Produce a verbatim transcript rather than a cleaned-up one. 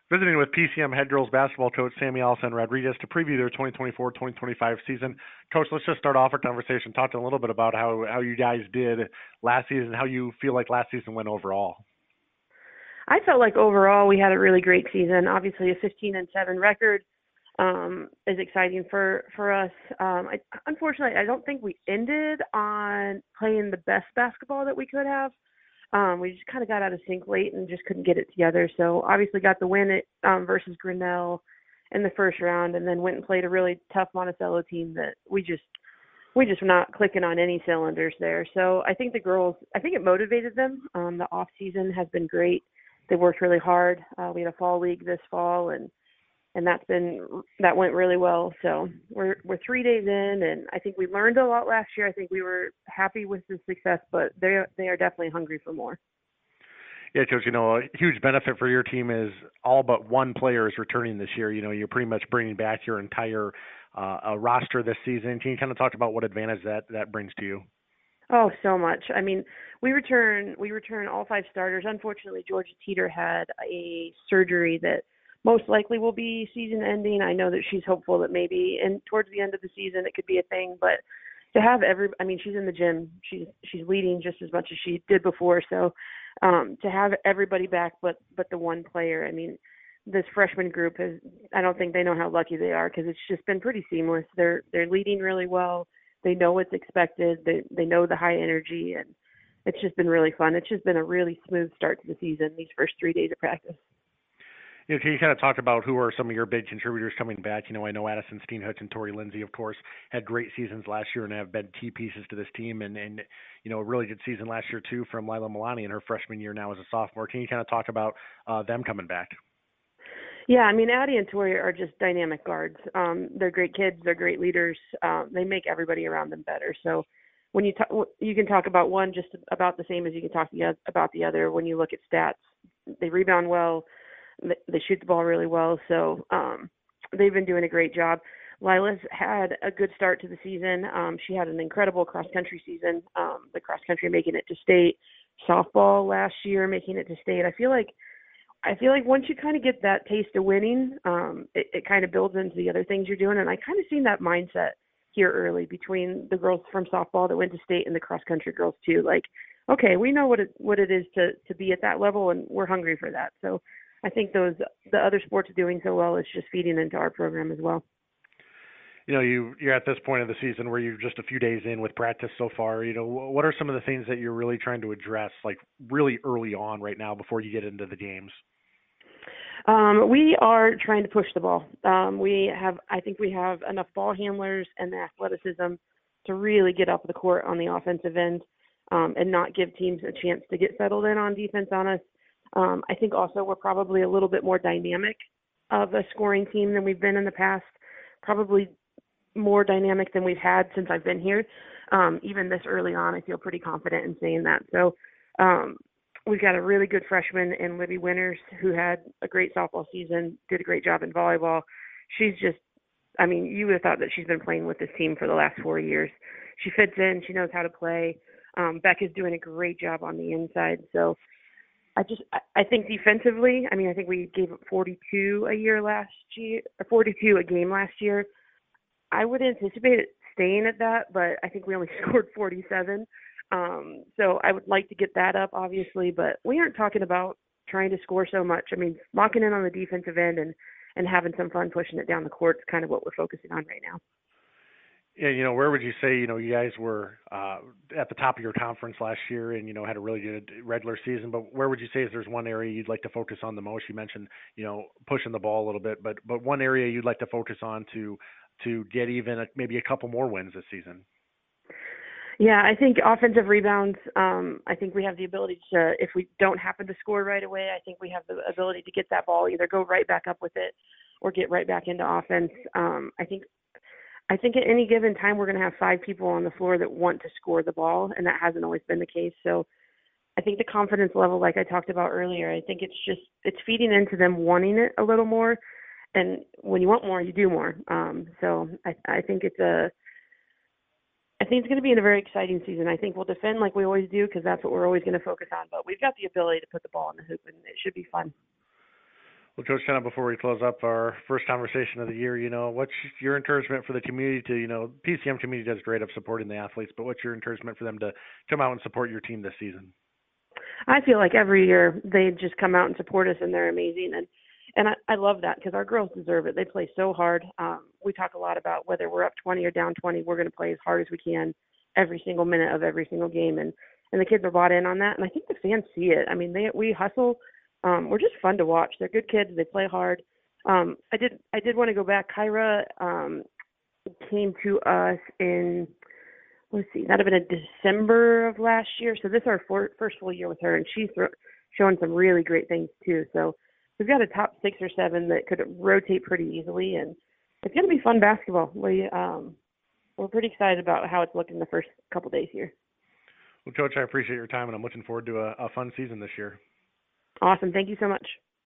Visiting with P C M head girls basketball coach Sammy Allison Rodriguez to preview their twenty twenty-four twenty twenty-five season. Coach, let's just start off our conversation talking a little bit about how, how you guys did last season, how you feel like last season went overall. I felt like overall we had a really great season. Obviously, a fifteen and seven record um, is exciting for for us. Um, I, unfortunately, I don't think we ended on playing the best basketball that we could have. Um, we just kind of got out of sync late and just couldn't get it together. So obviously got the win at, um, versus Grinnell in the first round, and then went and played a really tough Monticello team that we just we just were not clicking on any cylinders there. So I think the girls, I think it motivated them. Um, the off season has been great. They worked really hard. Uh, we had a fall league this fall, and and that's been that went really well. So we're we're three days in, and I think we learned a lot last year. I think we were happy with the success, but they they are definitely hungry for more. Yeah, Coach, you know, a huge benefit for your team is all but one player is returning this year. You know, you're pretty much bringing back your entire uh, uh, roster this season. Can you kind of talk about what advantage that, that brings to you? Oh, so much. I mean, we return we return all five starters. Unfortunately, Georgia Teeter had a surgery that most likely will be season ending. I know that she's hopeful that maybe and towards the end of the season it could be a thing, but to have every I mean, she's in the gym. She's she's leading just as much as she did before. So um to have everybody back but but the one player, I mean, this freshman group has I don't think they know how lucky they are because it's just been pretty seamless. They're they're leading really well. They know what's expected. They they know the high energy, and it's just been really fun. It's just been a really smooth start to the season, these first three days of practice. You know, can you kind of talk about who are some of your big contributors coming back? You know, I know Addison Steenhutz and Tori Lindsay, of course, had great seasons last year and have been key pieces to this team. And, and you know, a really good season last year, too, from Lila Milani in her freshman year now as a sophomore. Can you kind of talk about uh, them coming back? Yeah, I mean, Addie and Tori are just dynamic guards. Um, they're great kids. They're great leaders. Um, they make everybody around them better. So when you talk, you can talk about one just about the same as you can talk the, about the other. When you look at stats, they rebound well. They shoot the ball really well. So um, they've been doing a great job. Lila's had a good start to the season. Um, she had an incredible cross-country season, um, the cross-country making it to state, softball last year making it to state. I feel like I feel like once you kind of get that taste of winning, um, it, it kind of builds into the other things you're doing. And I kind of seen that mindset here early between the girls from softball that went to state and the cross-country girls too. Like, okay, we know what it, what it is to, to be at that level, and we're hungry for that. So I think those the other sports doing so well is just feeding into our program as well. You know, you you're at this point of the season where you're just a few days in with practice so far. You know, what are some of the things that you're really trying to address, like really early on right now before you get into the games? Um, we are trying to push the ball. Um, we have, I think, we have enough ball handlers and the athleticism to really get up the court on the offensive end um, and not give teams a chance to get settled in on defense on us. Um, I think also we're probably a little bit more dynamic of a scoring team than we've been in the past, probably more dynamic than we've had since I've been here. Um, even this early on, I feel pretty confident in saying that. So um, we've got a really good freshman in Libby Winters who had a great softball season, did a great job in volleyball. She's just, I mean, you would have thought that she's been playing with this team for the last four years. She fits in. She knows how to play. Um, Beck is doing a great job on the inside. So I just, I think defensively, I mean, I think we gave up forty-two a year last year, or forty-two a game last year. I would anticipate it staying at that, but I think we only scored forty-seven. Um, so I would like to get that up, obviously, but we aren't talking about trying to score so much. I mean, locking in on the defensive end and, and having some fun pushing it down the court is kind of what we're focusing on right now. Yeah, you know, where would you say, you know, you guys were uh, at the top of your conference last year and, you know, had a really good regular season, but where would you say is there's one area you'd like to focus on the most? You mentioned, you know, pushing the ball a little bit, but but one area you'd like to focus on to to get even a, maybe a couple more wins this season? Yeah, I think offensive rebounds, um, I think we have the ability to, if we don't happen to score right away, I think we have the ability to get that ball, either go right back up with it or get right back into offense. Um, I think I think at any given time we're going to have five people on the floor that want to score the ball, and that hasn't always been the case. So I think the confidence level, like I talked about earlier, I think it's just it's feeding into them wanting it a little more. And when you want more, you do more. Um, so I, I think it's a I think it's going to be a very exciting season. I think we'll defend like we always do because that's what we're always going to focus on. But we've got the ability to put the ball in the hoop, and it should be fun. Well, Coach, kind of before we close up our first conversation of the year, you know, what's your encouragement for the community to, you know, P C M community does great of supporting the athletes, but what's your encouragement for them to come out and support your team this season? I feel like every year they just come out and support us, and they're amazing. And and I, I love that because our girls deserve it. They play so hard. Um, we talk a lot about whether we're up twenty or down twenty, we're going to play as hard as we can every single minute of every single game. And, and the kids are bought in on that. And I think the fans see it. I mean, they we hustle. Um, we're just fun to watch. They're good kids. They play hard. Um, I did I did want to go back. Kyra um, came to us in, let's see, that would have been in December of last year. So this is our for, first full year with her, and she's th- showing some really great things too. So we've got a top six or seven that could rotate pretty easily, and it's going to be fun basketball. We, um, we're pretty excited about how it's looking the first couple days here. Well, Coach, I appreciate your time, and I'm looking forward to a, a fun season this year. Awesome. Thank you so much.